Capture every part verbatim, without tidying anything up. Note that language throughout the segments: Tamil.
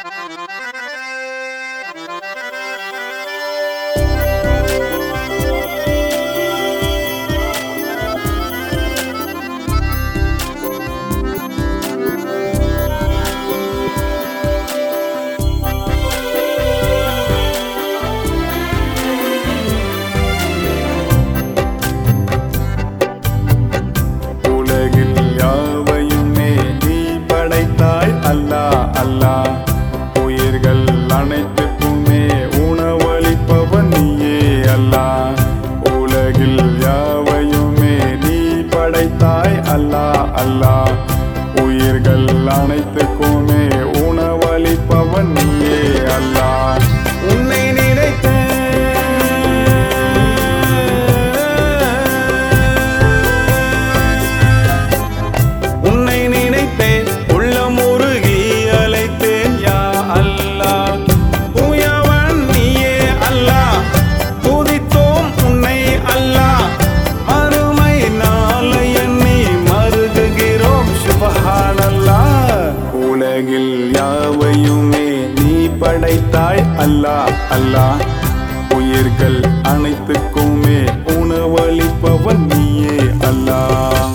அல்லாஹ் உயிர்கள் அனைத்துக்குமே உணவளிப்பவன் நீயே அல்லாஹ். உன்னை நினைத்து உன்னை நினைத்தேன் உள்ளம் உருகி அழைத்தேன் யா அல்லாஹ். தூயவன் நீயே அல்லாஹ், துதித்தோம் உன்னை அல்லாஹ். மறுமை நாளை எண்ணி மருகுகிறோம் சுப்ஹானல்லாஹ். உலகில் யாவையுமே நீ படைத்தாய் அல்லாஹ் அல்லாஹ். உயிர்கள் அனைத்துக்குமே உணவளிப்பவன் நீயே அல்லாஹ்.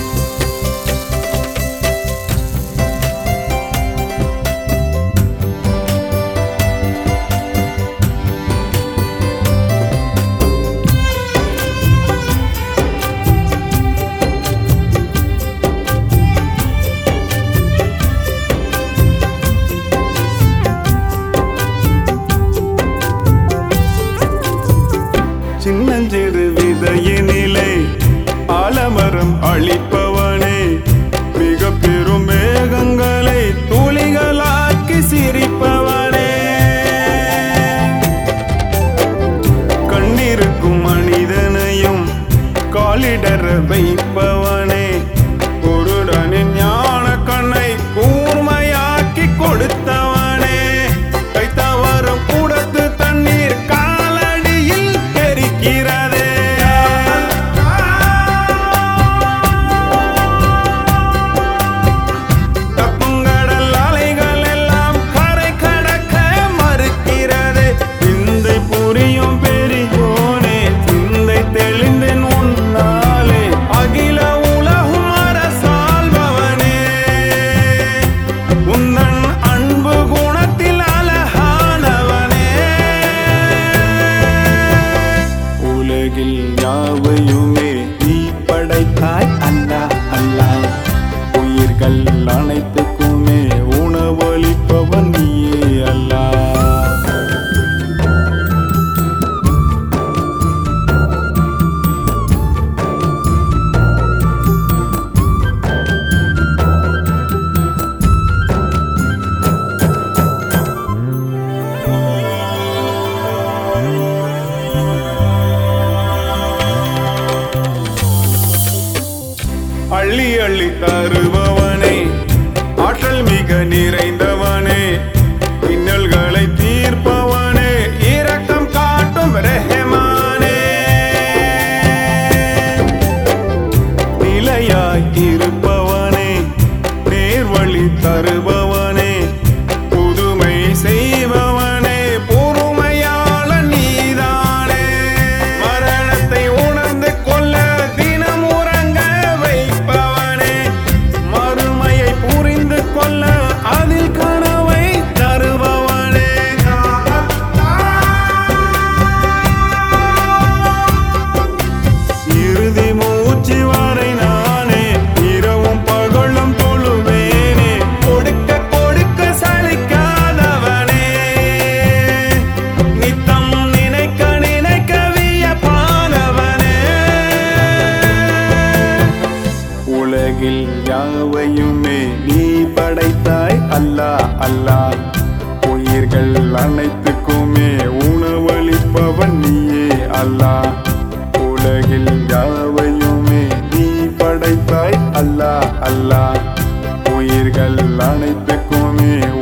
சின்னஞ்சிறு விதையினிலே ஆலமரம் அளிப்பவனே, மிக பெரும் மேகங்களை துளிகளாக்கி சிரிப்பவனே, கண்ணிருக்கும் மனிதனையும் காலிடர வைப்பவனே, குருடனின் ஞான கண்ணை கூர்மையாக்கி கொடுத்தவனே, கைத்தவரும் கூடத்து தண்ணீர் யாவையுமே நீ படைத்தாய் அல்லாஹ் அல்லாஹ். உயிர்கள் அனைத்துக்குமே உணவளிப்பவன் நீயே அல்லாஹ். அள்ளி அள்ளி தருபவனே, ஆற்றல் மிக நிறைந்தவனே, இன்னல்களை தீர்ப்பவனே, இரக்கம் காட்டும் ரஹ்மானே, நிலையாய் இருப்பவனே, நேர்வழி தருபவனே, புதுமை செய்பவனே, பொறுமையாள நீதானே, மரணத்தை உணர்ந்து கொள்ள தினம் உறங்க வைப்பவனே, மறுமையை புரிந்து கொள்ள அதில் கனவை தருபவனே, இறுதி மூச்சு வரை நானே இரவும் பகலும் தொழுவேனே, கொடுக்க கொடுக்க சலிக்காதவனே, நித்தம் நினைக்க நினைக்க வியப்பானவனே. உலகில் யாவையுமே நீ படைத்தாய் அல்லாஹ் அல்லாஹ். உயிர்கள் அனைத்துக்குமே உணவளிப்பவன் நீயே அல்லாஹ். உலகில் யாவையுமே நீ படைத்தாய் அல்லாஹ் அல்லாஹ். உயிர்கள் அனைத்துக்குமே